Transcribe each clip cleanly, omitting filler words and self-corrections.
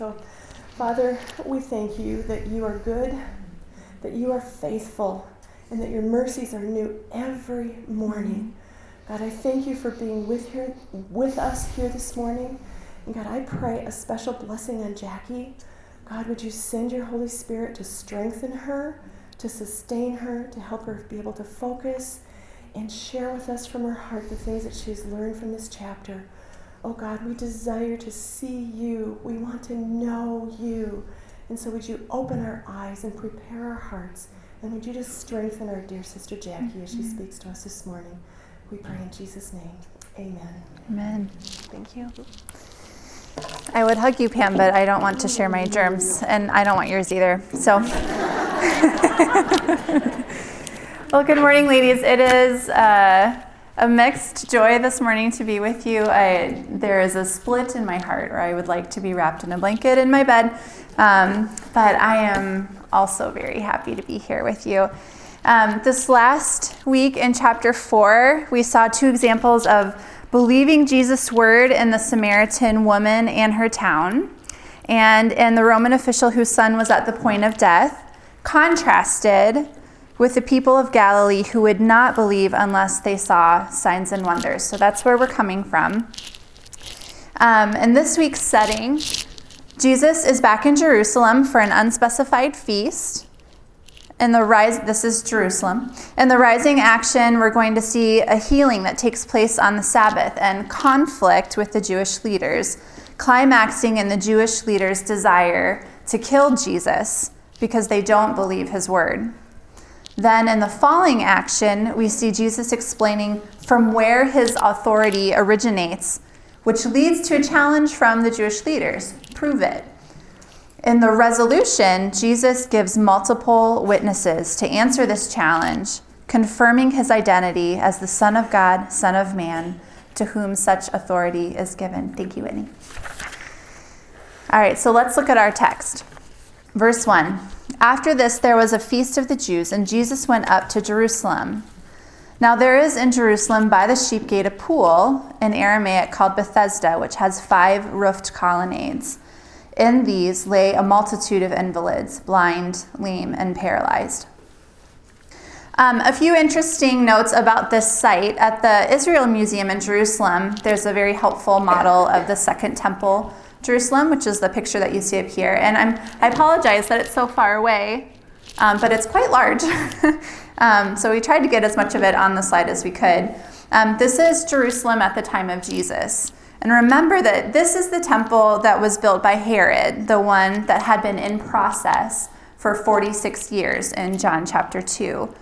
So, Father, we thank you that you are good, that you are faithful, and that your mercies are new every morning. God, I thank you for being with us here this morning. And God, I pray a special blessing on Jackie. God, would you send your Holy Spirit to strengthen her, to sustain her, to help her be able to focus and share with us from her heart the things that she's learned from this chapter. Oh God, we desire to see you. We want to know you. And so would you open our eyes and prepare our hearts? And would you just strengthen our dear sister Jackie as she speaks to us this morning? We pray in Jesus' name. Amen. Amen. Thank you. I would hug you, Pam, but I don't want to share my germs, and I don't want yours either. So, well, good morning, ladies. It is a mixed joy this morning to be with you. There is a split in my heart where I would like to be wrapped in a blanket in my bed, but I am also very happy to be here with you. This last week in chapter 4, we saw two examples of believing Jesus' word in the Samaritan woman and her town, and in the Roman official whose son was at the point of death, contrasted with the people of Galilee who would not believe unless they saw signs and wonders. So that's where we're coming from. In this week's setting, Jesus is back in Jerusalem for an unspecified feast. This is Jerusalem. In the rising action, we're going to see a healing that takes place on the Sabbath and conflict with the Jewish leaders, climaxing in the Jewish leaders' desire to kill Jesus because they don't believe his word. Then in the falling action, we see Jesus explaining from where his authority originates, which leads to a challenge from the Jewish leaders. Prove it. In the resolution, Jesus gives multiple witnesses to answer this challenge, confirming his identity as the Son of God, Son of Man, to whom such authority is given. Thank you, Whitney. All right, so let's look at our text. Verse 1. After this, there was a feast of the Jews, and Jesus went up to Jerusalem. Now there is in Jerusalem by the sheep gate a pool, in Aramaic called Bethesda, which has 5 roofed colonnades. In these lay a multitude of invalids, blind, lame, and paralyzed. A few interesting notes about this site. At the Israel Museum in Jerusalem, there's a very helpful model of the Second Temple, Jerusalem, which is the picture that you see up here. And I apologize that it's so far away, but it's quite large. So we tried to get as much of it on the slide as we could. This is Jerusalem at the time of Jesus. And remember that this is the temple that was built by Herod, the one that had been in process for 46 years in John chapter 2.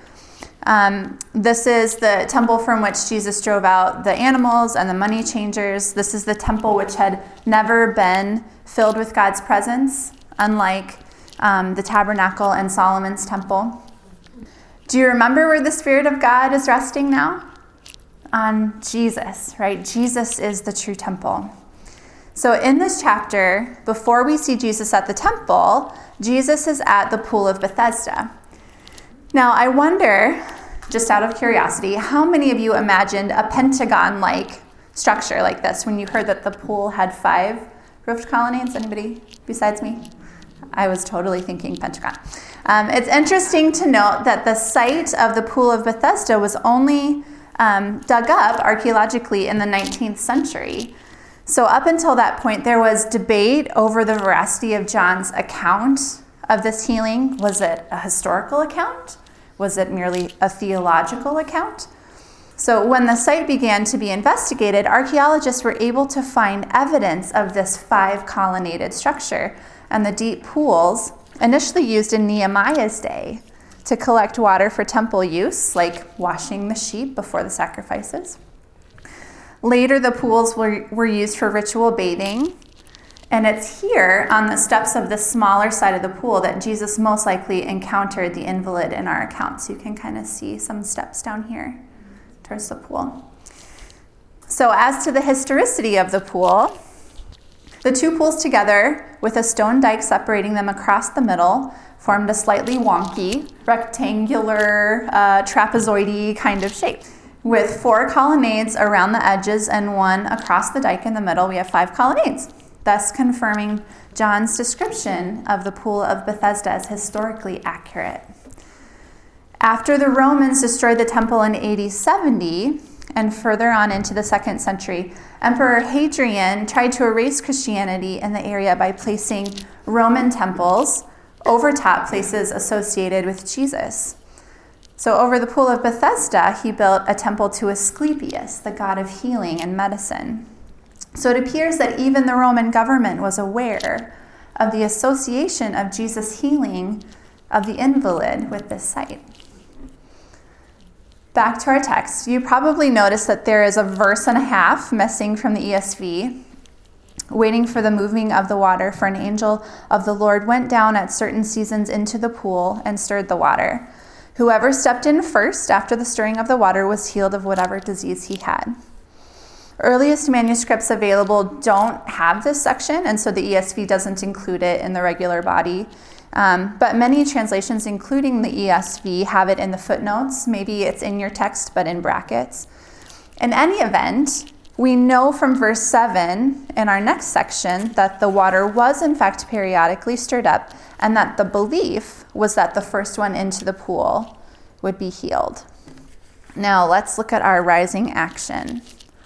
This is the temple from which Jesus drove out the animals and the money changers. This is the temple which had never been filled with God's presence, unlike the tabernacle and Solomon's temple. Do you remember where the Spirit of God is resting now? On Jesus, right? Jesus is the true temple. So in this chapter, before we see Jesus at the temple, Jesus is at the pool of Bethesda. Now, I wonder, just out of curiosity, how many of you imagined a pentagon-like structure like this when you heard that the pool had 5 roofed colonnades? Anybody besides me? I was totally thinking pentagon. It's interesting to note that the site of the pool of Bethesda was only dug up archaeologically in the 19th century. So up until that point, there was debate over the veracity of John's account of this healing. Was it a historical account? Was it merely a theological account? So when the site began to be investigated, archaeologists were able to find evidence of this 5-colonnaded structure and the deep pools initially used in Nehemiah's day to collect water for temple use, like washing the sheep before the sacrifices. Later, the pools were used for ritual bathing, and it's here on the steps of the smaller side of the pool that Jesus most likely encountered the invalid in our account. So you can kind of see some steps down here towards the pool. So as to the historicity of the pool, the two pools together with a stone dike separating them across the middle formed a slightly wonky, rectangular, trapezoidy kind of shape. With 4 colonnades around the edges and 1 across the dike in the middle, we have 5 colonnades, thus confirming John's description of the Pool of Bethesda is historically accurate. After the Romans destroyed the temple in AD 70, and further on into the 2nd century, Emperor Hadrian tried to erase Christianity in the area by placing Roman temples over top places associated with Jesus. So over the Pool of Bethesda, he built a temple to Asclepius, the god of healing and medicine. So it appears that even the Roman government was aware of the association of Jesus' healing of the invalid with this site. Back to our text. You probably noticed that there is a verse and a half missing from the ESV. Waiting for the moving of the water, for an angel of the Lord went down at certain seasons into the pool and stirred the water. Whoever stepped in first after the stirring of the water was healed of whatever disease he had. Earliest manuscripts available don't have this section, and so the ESV doesn't include it in the regular body. But many translations, including the ESV, have it in the footnotes. Maybe it's in your text, but in brackets. In any event, we know from verse 7 in our next section that the water was in fact periodically stirred up, and that the belief was that the first one into the pool would be healed. Now let's look at our rising action.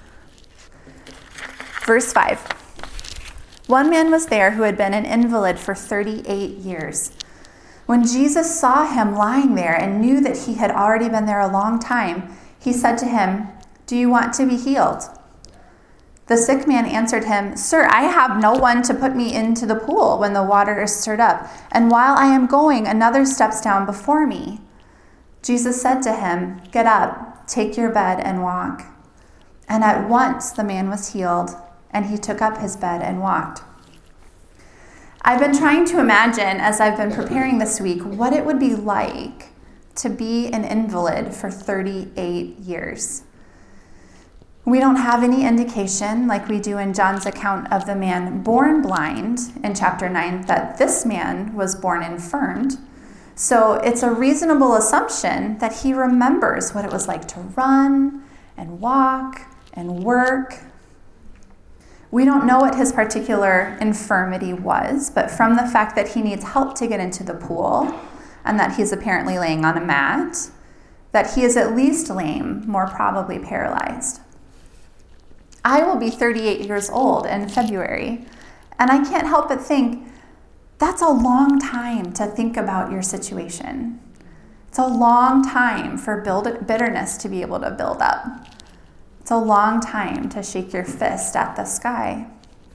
Verse 5. One man was there who had been an invalid for 38 years. When Jesus saw him lying there and knew that he had already been there a long time, he said to him, "Do you want to be healed?" The sick man answered him, "Sir, I have no one to put me into the pool when the water is stirred up, and while I am going, another steps down before me." Jesus said to him, "Get up, take your bed and walk." And at once the man was healed, and he took up his bed and walked. I've been trying to imagine, as I've been preparing this week, what it would be like to be an invalid for 38 years. We don't have any indication, like we do in John's account of the man born blind in chapter 9, that this man was born infirmed. So it's a reasonable assumption that he remembers what it was like to run and walk and work. We don't know what his particular infirmity was, but from the fact that he needs help to get into the pool and that he's apparently laying on a mat, that he is at least lame, more probably paralyzed. I will be 38 years old in February, and I can't help but think that's a long time to think about your situation. It's a long time for bitterness to be able to build up. It's a long time to shake your fist at the sky.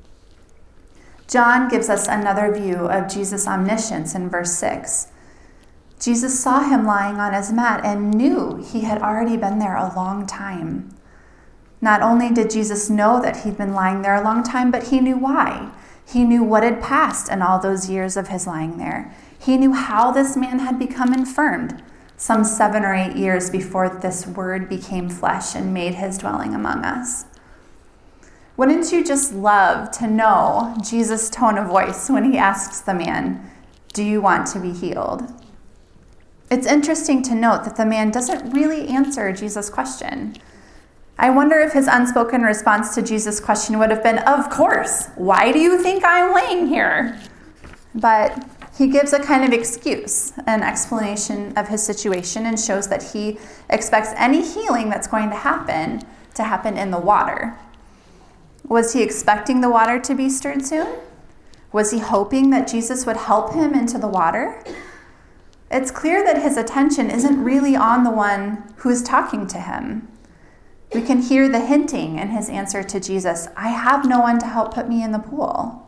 John gives us another view of Jesus' omniscience in verse 6. Jesus saw him lying on his mat and knew he had already been there a long time. Not only did Jesus know that he'd been lying there a long time, but he knew why. He knew what had passed in all those years of his lying there. He knew how this man had become infirmed, some 7 or 8 years before this word became flesh and made his dwelling among us. Wouldn't you just love to know Jesus' tone of voice when he asks the man, "Do you want to be healed?" It's interesting to note that the man doesn't really answer Jesus' question. I wonder if his unspoken response to Jesus' question would have been, "Of course, why do you think I'm laying here?" But he gives a kind of excuse, an explanation of his situation, and shows that he expects any healing that's going to happen in the water. Was he expecting the water to be stirred soon? Was he hoping that Jesus would help him into the water? It's clear that his attention isn't really on the one who's talking to him. We can hear the hinting in his answer to Jesus, "I have no one to help put me in the pool."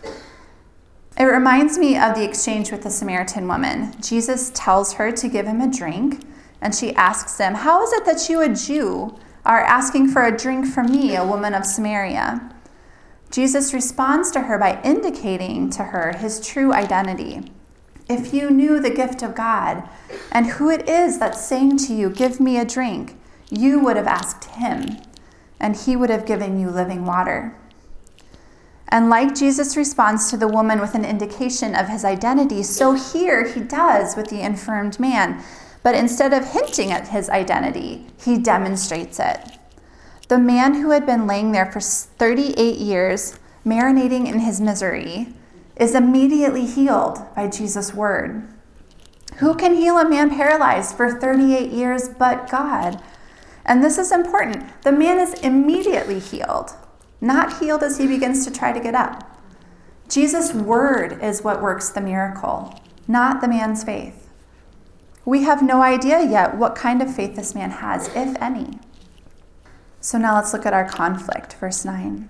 It reminds me of the exchange with the Samaritan woman. Jesus tells her to give him a drink, and she asks him, "How is it that you, a Jew, are asking for a drink from me, a woman of Samaria?" Jesus responds to her by indicating to her his true identity. If you knew the gift of God and who it is that's saying to you, "Give me a drink," you would have asked him, and he would have given you living water. And like Jesus responds to the woman with an indication of his identity, so here he does with the infirmed man. But instead of hinting at his identity, he demonstrates it. The man who had been laying there for 38 years, marinating in his misery, is immediately healed by Jesus' word. Who can heal a man paralyzed for 38 years but God? And this is important. The man is immediately healed, not healed as he begins to try to get up. Jesus' word is what works the miracle, not the man's faith. We have no idea yet what kind of faith this man has, if any. So now let's look at our conflict, verse 9.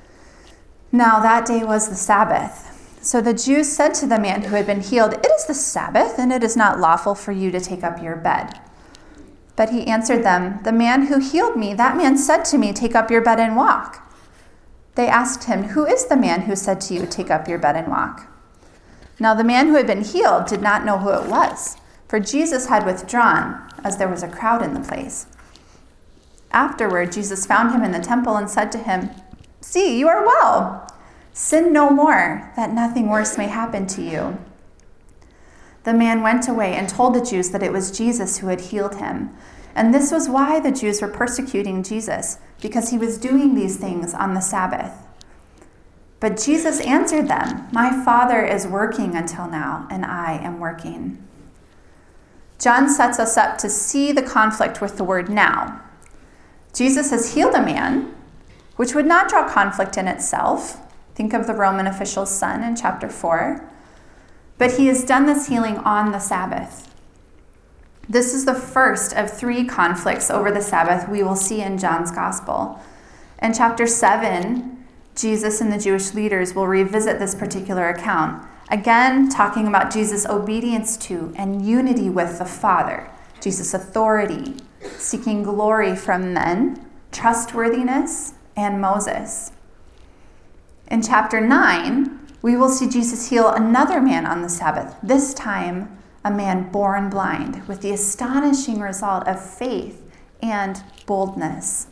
Now that day was the Sabbath. So the Jews said to the man who had been healed, "It is the Sabbath, and it is not lawful for you to take up your bed." But he answered them, "The man who healed me, that man said to me, 'Take up your bed and walk.'" They asked him, "Who is the man who said to you, 'Take up your bed and walk'?" Now the man who had been healed did not know who it was, for Jesus had withdrawn, as there was a crowd in the place. Afterward, Jesus found him in the temple and said to him, "See, you are well. Sin no more, that nothing worse may happen to you." The man went away and told the Jews that it was Jesus who had healed him. And this was why the Jews were persecuting Jesus, because he was doing these things on the Sabbath. But Jesus answered them, "My Father is working until now, and I am working." John sets us up to see the conflict with the word now. Jesus has healed a man, which would not draw conflict in itself. Think of the Roman official's son in chapter 4. But he has done this healing on the Sabbath. This is the first of 3 conflicts over the Sabbath we will see in John's gospel. In chapter 7, Jesus and the Jewish leaders will revisit this particular account, again talking about Jesus' obedience to and unity with the Father, Jesus' authority, seeking glory from men, trustworthiness, and Moses. In chapter 9, we will see Jesus heal another man on the Sabbath, this time a man born blind, with the astonishing result of faith and boldness.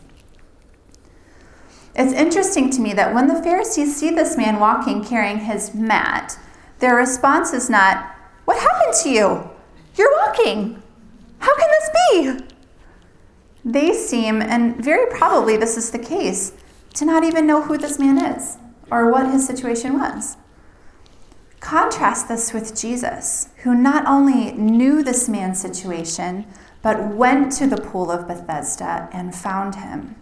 It's interesting to me that when the Pharisees see this man walking carrying his mat, their response is not, "What happened to you? You're walking. How can this be?" They seem, and very probably this is the case, to not even know who this man is or what his situation was. Contrast this with Jesus, who not only knew this man's situation, but went to the pool of Bethesda and found him.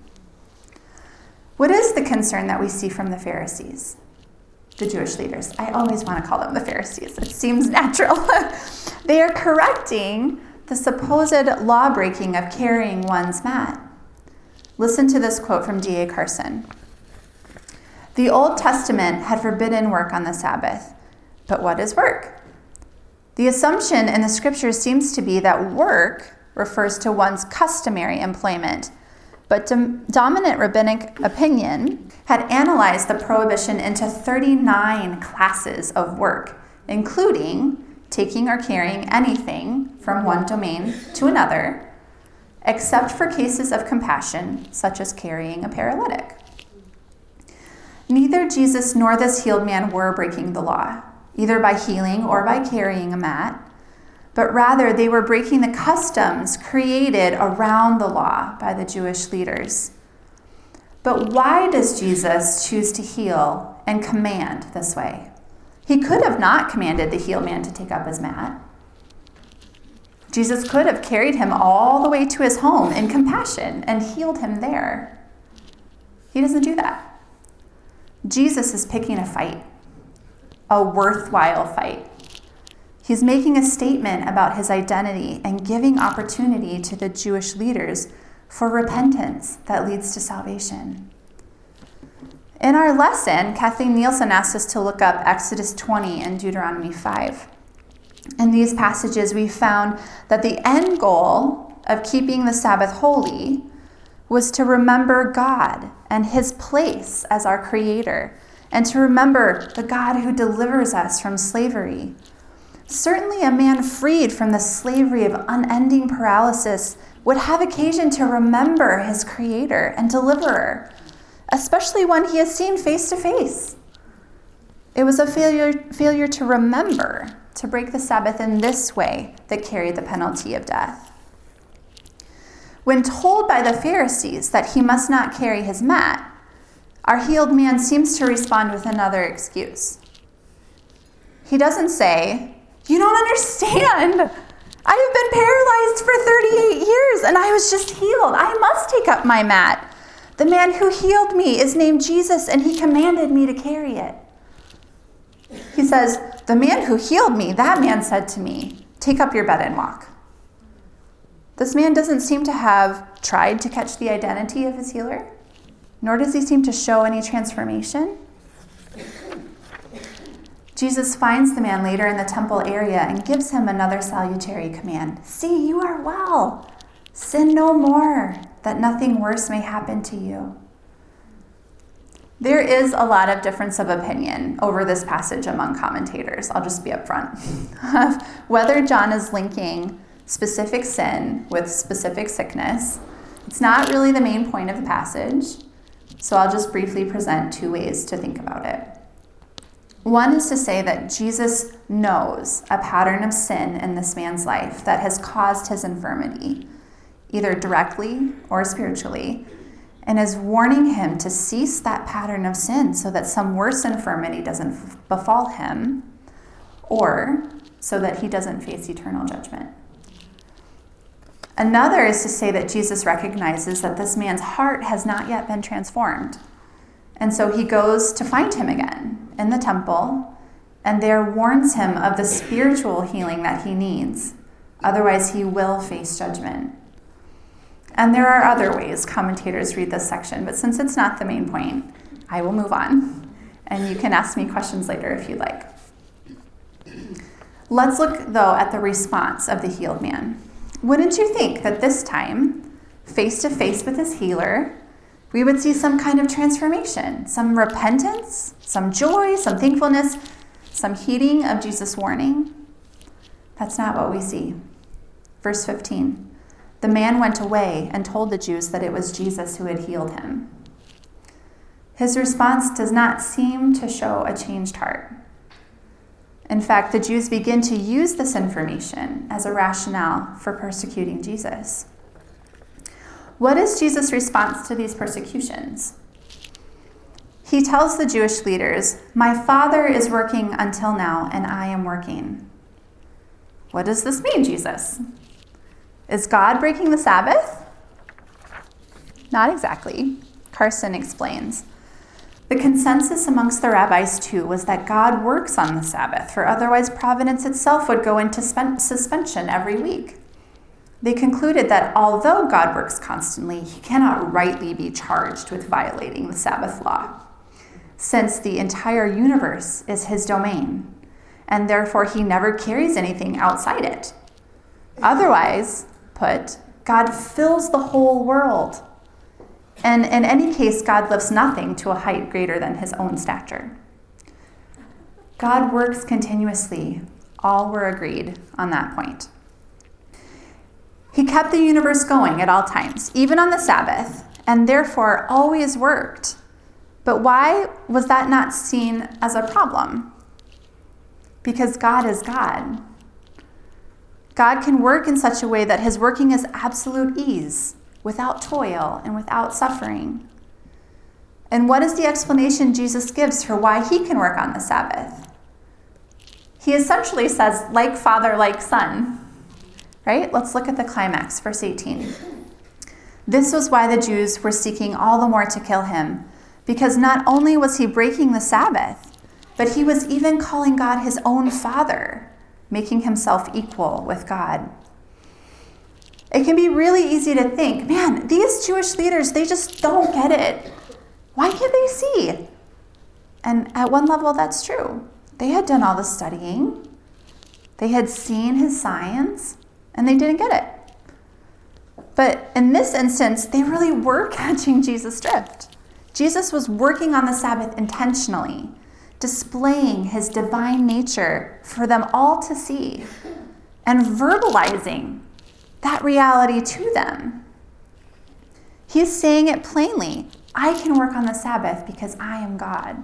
What is the concern that we see from the Pharisees? The Jewish leaders. I always want to call them the Pharisees. It seems natural. They are correcting the supposed law-breaking of carrying one's mat. Listen to this quote from D.A. Carson. "The Old Testament had forbidden work on the Sabbath. But what is work? The assumption in the scriptures seems to be that work refers to one's customary employment, but dominant rabbinic opinion had analyzed the prohibition into 39 classes of work, including taking or carrying anything from one domain to another, except for cases of compassion, such as carrying a paralytic. Neither Jesus nor this healed man were breaking the law, either by healing or by carrying a mat, but rather they were breaking the customs created around the law by the Jewish leaders. But why does Jesus choose to heal and command this way? He could have not commanded the healed man to take up his mat. Jesus could have carried him all the way to his home in compassion and healed him there. He doesn't do that. Jesus is picking a fight. A worthwhile fight. He's making a statement about his identity and giving opportunity to the Jewish leaders for repentance that leads to salvation. In our lesson, Kathleen Nielsen asked us to look up Exodus 20 and Deuteronomy 5. In these passages, we found that the end goal of keeping the Sabbath holy was to remember God and his place as our creator, and to remember the God who delivers us from slavery. Certainly a man freed from the slavery of unending paralysis would have occasion to remember his creator and deliverer, especially one he has seen face to face. It was a failure to remember, to break the Sabbath in this way, that carried the penalty of death. When told by the Pharisees that he must not carry his mat, our healed man seems to respond with another excuse. He doesn't say, "You don't understand. I have been paralyzed for 38 years and I was just healed. I must take up my mat. The man who healed me is named Jesus and he commanded me to carry it." He says, "The man who healed me, that man said to me, 'Take up your bed and walk.'" This man doesn't seem to have tried to catch the identity of his healer, nor does he seem to show any transformation. Jesus finds the man later in the temple area and gives him another salutary command. "See, you are well. Sin no more, that nothing worse may happen to you." There is a lot of difference of opinion over this passage among commentators. I'll just be upfront. Whether John is linking specific sin with specific sickness, it's not really the main point of the passage, so I'll just briefly present two ways to think about it. One is to say that Jesus knows a pattern of sin in this man's life that has caused his infirmity, either directly or spiritually, and is warning him to cease that pattern of sin so that some worse infirmity doesn't befall him, or so that he doesn't face eternal judgment. Another is to say that Jesus recognizes that this man's heart has not yet been transformed, and so he goes to find him again in the temple, and there warns him of the spiritual healing that he needs. Otherwise, he will face judgment. And there are other ways commentators read this section, but since it's not the main point, I will move on. And you can ask me questions later if you'd like. Let's look, though, at the response of the healed man. Wouldn't you think that this time, face to face with his healer, we would see some kind of transformation, some repentance, some joy, some thankfulness, some heeding of Jesus' warning? That's not what we see. Verse 15. The man went away and told the Jews that it was Jesus who had healed him. His response does not seem to show a changed heart. In fact, the Jews begin to use this information as a rationale for persecuting Jesus. What is Jesus' response to these persecutions? He tells the Jewish leaders, "My Father is working until now, and I am working." What does this mean, Jesus? Is God breaking the Sabbath? Not exactly. Carson explains. The consensus amongst the rabbis, too, was that God works on the Sabbath, for otherwise providence itself would go into suspension every week. They concluded that although God works constantly, he cannot rightly be charged with violating the Sabbath law, since the entire universe is his domain, and therefore he never carries anything outside it. Otherwise, put, God fills the whole world. And in any case, God lifts nothing to a height greater than his own stature. God works continuously. All were agreed on that point. He kept the universe going at all times, even on the Sabbath, and therefore always worked. But why was that not seen as a problem? Because God is God. God can work in such a way that his working is absolute ease, without toil and without suffering. And what is the explanation Jesus gives for why he can work on the Sabbath? He essentially says, like Father, like Son. Right? Let's look at the climax, verse 18. This was why the Jews were seeking all the more to kill him, because not only was he breaking the Sabbath, but he was even calling God his own Father, making himself equal with God. It can be really easy to think, man, these Jewish leaders, they just don't get it. Why can't they see? And at one level, that's true. They had done all the studying. They had seen his signs, and they didn't get it. But in this instance, they really were catching Jesus' drift. Jesus was working on the Sabbath intentionally, displaying his divine nature for them all to see, and verbalizing that reality to them. He's saying it plainly. I can work on the Sabbath because I am God.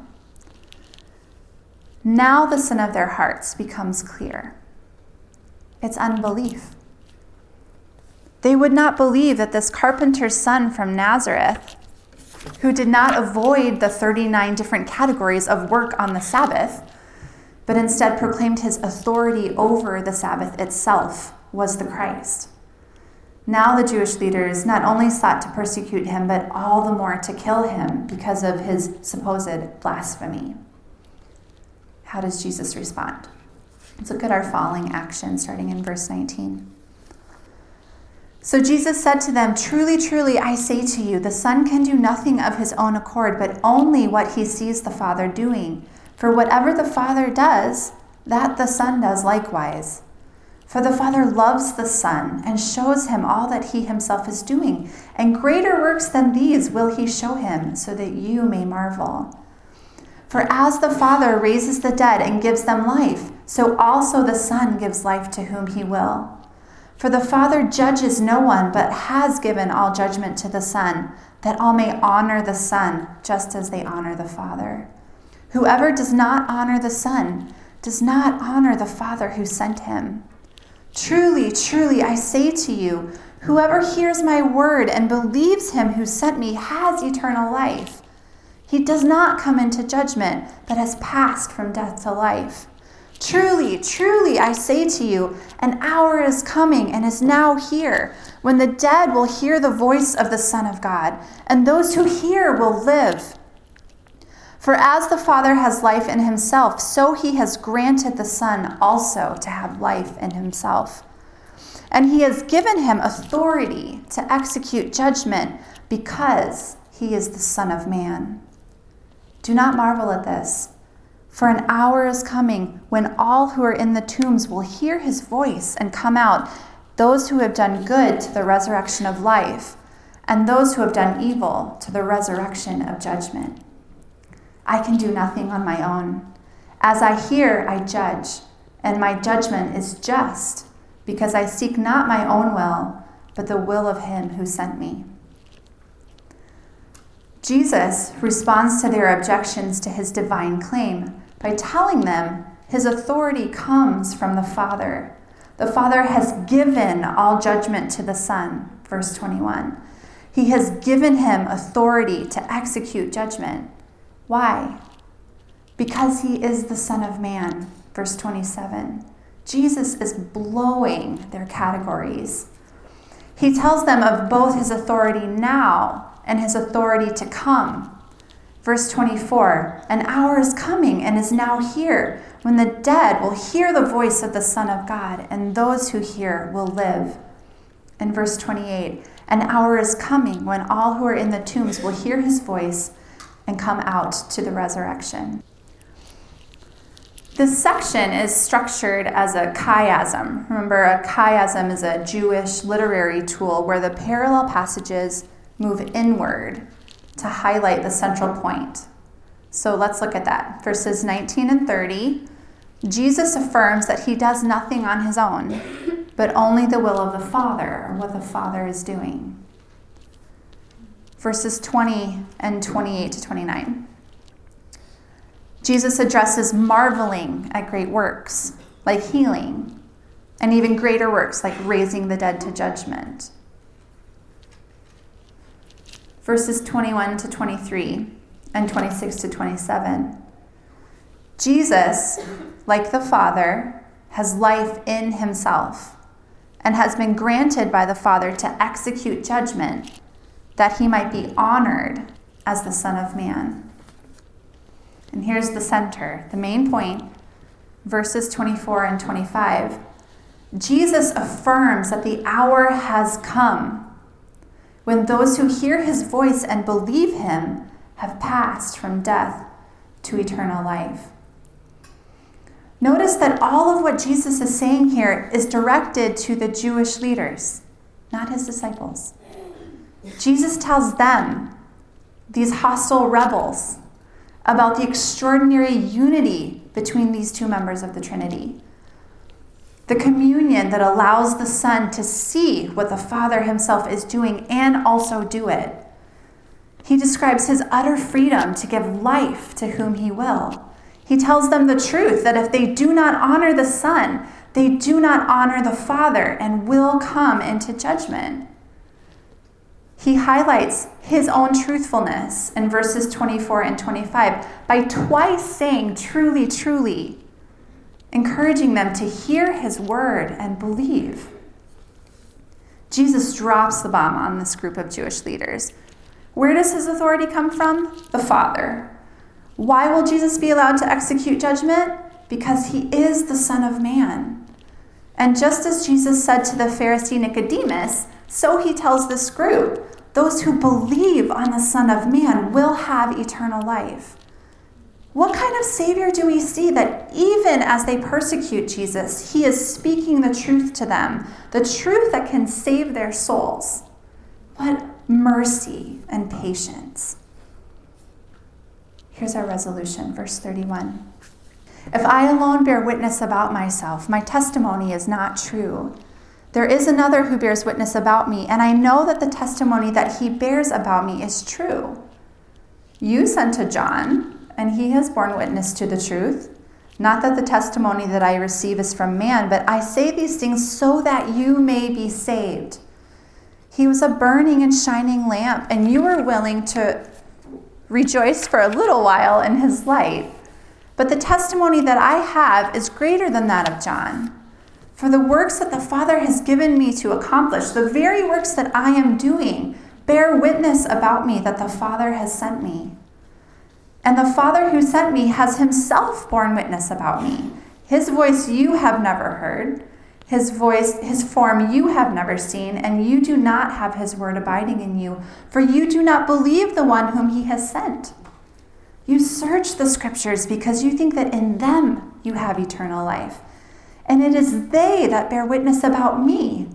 Now the sin of their hearts becomes clear. It's unbelief. They would not believe that this carpenter's son from Nazareth, who did not avoid the 39 different categories of work on the Sabbath, but instead proclaimed his authority over the Sabbath itself was the Christ. Now the Jewish leaders not only sought to persecute him, but all the more to kill him because of his supposed blasphemy. How does Jesus respond? Let's look at our following action, starting in verse 19. So Jesus said to them, "Truly, truly, I say to you, the Son can do nothing of his own accord, but only what he sees the Father doing. For whatever the Father does, that the Son does likewise. For the Father loves the Son and shows him all that he himself is doing, and greater works than these will he show him, so that you may marvel. For as the Father raises the dead and gives them life, so also the Son gives life to whom he will. For the Father judges no one, but has given all judgment to the Son, that all may honor the Son, just as they honor the Father. Whoever does not honor the Son does not honor the Father who sent him. Truly, truly, I say to you, whoever hears my word and believes him who sent me has eternal life. He does not come into judgment, but has passed from death to life. Truly, truly, I say to you, an hour is coming and is now here, when the dead will hear the voice of the Son of God, and those who hear will live. For as the Father has life in himself, so he has granted the Son also to have life in himself. And he has given him authority to execute judgment, because he is the Son of Man. Do not marvel at this, for an hour is coming when all who are in the tombs will hear his voice and come out, those who have done good to the resurrection of life, and those who have done evil to the resurrection of judgment. I can do nothing on my own. As I hear, I judge, and my judgment is just, because I seek not my own will, but the will of him who sent me." Jesus responds to their objections to his divine claim by telling them his authority comes from the Father. The Father has given all judgment to the Son, verse 21. He has given him authority to execute judgment. Why? Because he is the Son of Man, verse 27. Jesus is blowing their categories. He tells them of both his authority now and his authority to come. Verse 24, an hour is coming and is now here, when the dead will hear the voice of the Son of God, and those who hear will live. And verse 28, an hour is coming when all who are in the tombs will hear his voice and come out to the resurrection. This section is structured as a chiasm. Remember, a chiasm is a Jewish literary tool where the parallel passages move inward to highlight the central point. So let's look at that. Verses 19 and 30, Jesus affirms that he does nothing on his own, but only the will of the Father, or what the Father is doing. Verses 20 and 28 to 29. Jesus addresses marveling at great works, like healing, and even greater works, like raising the dead to judgment. Verses 21 to 23 and 26 to 27. Jesus, like the Father, has life in himself and has been granted by the Father to execute judgment, that he might be honored as the Son of Man. And here's the center, the main point, verses 24 and 25. Jesus affirms that the hour has come when those who hear his voice and believe him have passed from death to eternal life. Notice that all of what Jesus is saying here is directed to the Jewish leaders, not his disciples. Jesus tells them, these hostile rebels, about the extraordinary unity between these two members of the Trinity. The communion that allows the Son to see what the Father himself is doing and also do it. He describes his utter freedom to give life to whom he will. He tells them the truth that if they do not honor the Son, they do not honor the Father and will come into judgment. He highlights his own truthfulness in verses 24 and 25 by twice saying, truly, truly, encouraging them to hear his word and believe. Jesus drops the bomb on this group of Jewish leaders. Where does his authority come from? The Father. Why will Jesus be allowed to execute judgment? Because he is the Son of Man. And just as Jesus said to the Pharisee Nicodemus, so he tells this group, those who believe on the Son of Man will have eternal life. What kind of Savior do we see that even as they persecute Jesus, he is speaking the truth to them, the truth that can save their souls? What mercy and patience. Here's our resolution, verse 31. If I alone bear witness about myself, my testimony is not true. There is another who bears witness about me, and I know that the testimony that he bears about me is true. You sent to John, and he has borne witness to the truth. Not that the testimony that I receive is from man, but I say these things so that you may be saved. He was a burning and shining lamp, and you were willing to rejoice for a little while in his light. But the testimony that I have is greater than that of John. For the works that the Father has given me to accomplish, the very works that I am doing, bear witness about me that the Father has sent me. And the Father who sent me has himself borne witness about me. His voice you have never heard, his form you have never seen, and you do not have his word abiding in you, for you do not believe the one whom he has sent. You search the scriptures because you think that in them you have eternal life, and it is they that bear witness about me.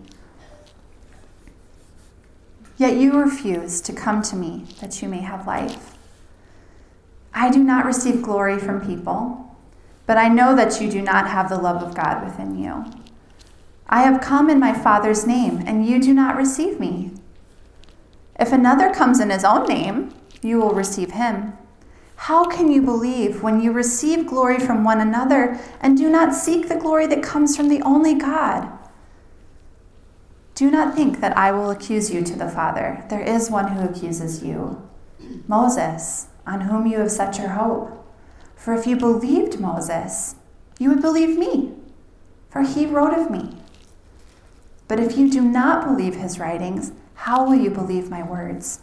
Yet you refuse to come to me that you may have life. I do not receive glory from people, but I know that you do not have the love of God within you. I have come in my Father's name, and you do not receive me. If another comes in his own name, you will receive him. How can you believe when you receive glory from one another and do not seek the glory that comes from the only God? Do not think that I will accuse you to the Father. There is one who accuses you, Moses, on whom you have set your hope. For if you believed Moses, you would believe me, for he wrote of me. But if you do not believe his writings, how will you believe my words?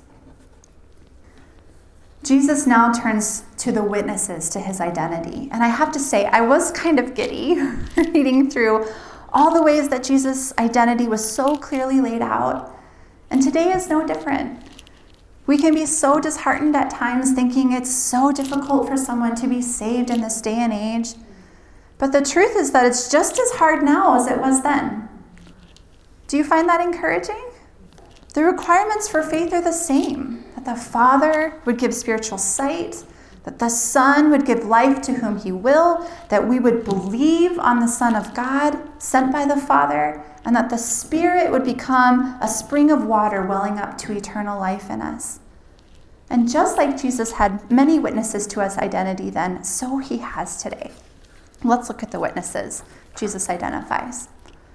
Jesus now turns to the witnesses to his identity. And I have to say, I was kind of giddy reading through all the ways that Jesus' identity was so clearly laid out. And today is no different. We can be so disheartened at times, thinking it's so difficult for someone to be saved in this day and age. But the truth is that it's just as hard now as it was then. Do you find that encouraging? The requirements for faith are the same. That the Father would give spiritual sight, that the Son would give life to whom he will, that we would believe on the Son of God sent by the Father, and that the Spirit would become a spring of water welling up to eternal life in us. And just like Jesus had many witnesses to his identity then, so he has today. Let's look at the witnesses Jesus identifies.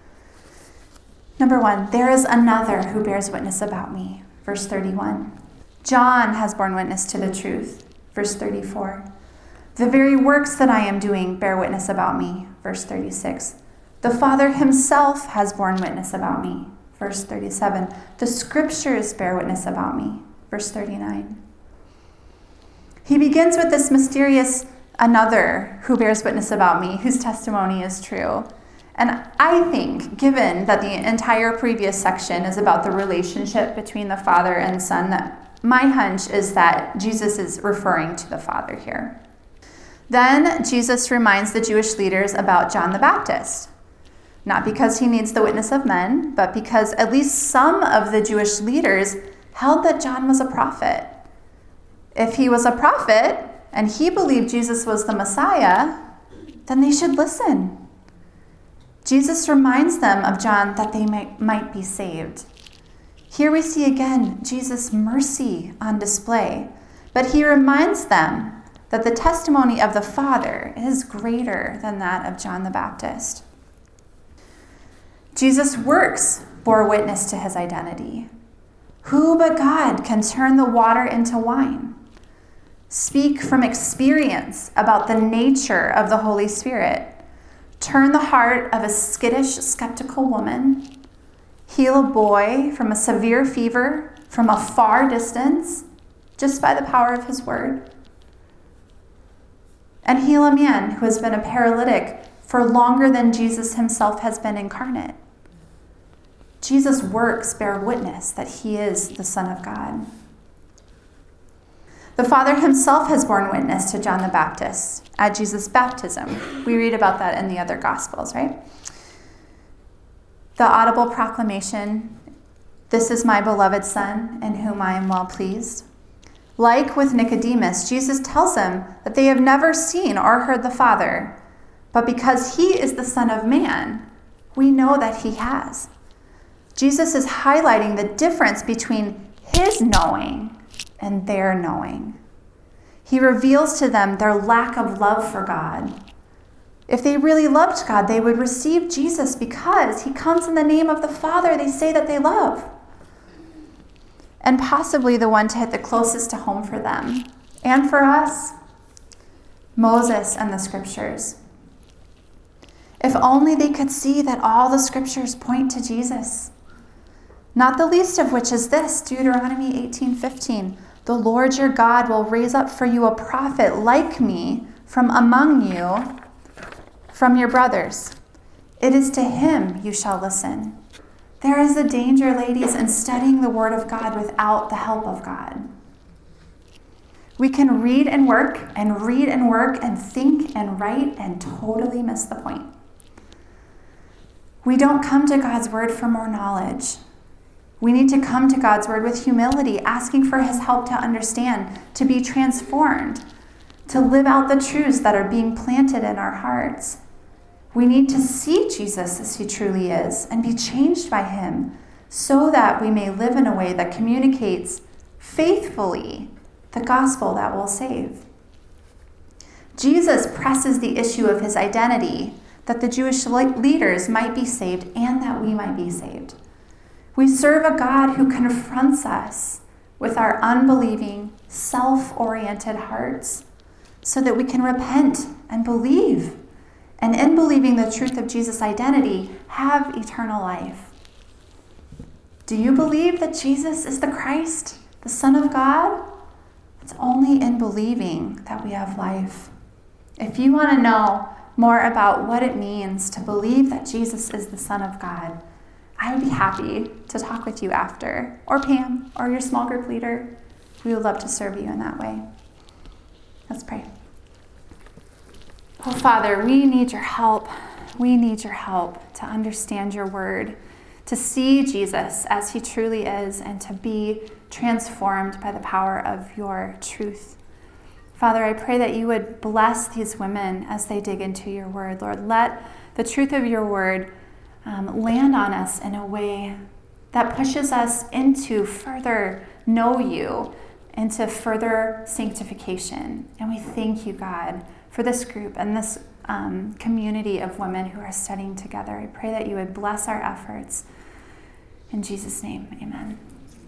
Number 1, there is another who bears witness about me. Verse 31. John has borne witness to the truth. Verse 34. The very works that I am doing bear witness about me. Verse 36. The Father himself has borne witness about me. Verse 37. The scriptures bear witness about me. Verse 39. He begins with this mysterious another who bears witness about me, whose testimony is true. And I think, given that the entire previous section is about the relationship between the Father and Son, that my hunch is that Jesus is referring to the Father here. Then Jesus reminds the Jewish leaders about John the Baptist. Not because he needs the witness of men, but because at least some of the Jewish leaders held that John was a prophet. If he was a prophet, and he believed Jesus was the Messiah, then they should listen. Jesus reminds them of John that they might be saved. Here we see again Jesus' mercy on display, but he reminds them that the testimony of the Father is greater than that of John the Baptist. Jesus' works bore witness to his identity. Who but God can turn the water into wine? Speak from experience about the nature of the Holy Spirit. turn the heart of a skittish, skeptical woman, heal a boy from a severe fever from a far distance just by the power of his word, and heal a man who has been a paralytic for longer than Jesus himself has been incarnate. Jesus' works bear witness that he is the Son of God. The Father himself has borne witness to John the Baptist at Jesus' baptism. We read about that in the other Gospels, right? The audible proclamation, "This is my beloved Son, in whom I am well pleased." Like with Nicodemus, Jesus tells them that they have never seen or heard the Father, but because he is the Son of Man, we know that he has. Jesus is highlighting the difference between his knowing and their knowing. He reveals to them their lack of love for God. If they really loved God, they would receive Jesus because he comes in the name of the Father they say that they love. And possibly the one to hit the closest to home for them and for us, Moses and the Scriptures. If only they could see that all the Scriptures point to Jesus. Not the least of which is this, Deuteronomy 18:15. "The Lord your God will raise up for you a prophet like me from among you, from your brothers. It is to him you shall listen." There is a danger, ladies, in studying the Word of God without the help of God. We can read and work and think and write and totally miss the point. We don't come to God's Word for more knowledge. We need to come to God's Word with humility, asking for his help to understand, to be transformed, to live out the truths that are being planted in our hearts. We need to see Jesus as he truly is and be changed by him so that we may live in a way that communicates faithfully the gospel that will save. Jesus presses the issue of his identity, that the Jewish leaders might be saved and that we might be saved. We serve a God who confronts us with our unbelieving, self-oriented hearts so that we can repent and believe. And in believing the truth of Jesus' identity, have eternal life. Do you believe that Jesus is the Christ, the Son of God? It's only in believing that we have life. If you want to know more about what it means to believe that Jesus is the Son of God, I would be happy to talk with you after, or Pam, or your small group leader. We would love to serve you in that way. Let's pray. Oh, Father, we need your help. We need your help to understand your word, to see Jesus as he truly is, and to be transformed by the power of your truth. Father, I pray that you would bless these women as they dig into your word. Lord, let the truth of your word land on us in a way that pushes us into further know you, into further sanctification. And we thank you, God, for this group and this community of women who are studying together. I pray that you would bless our efforts. In Jesus' name, amen.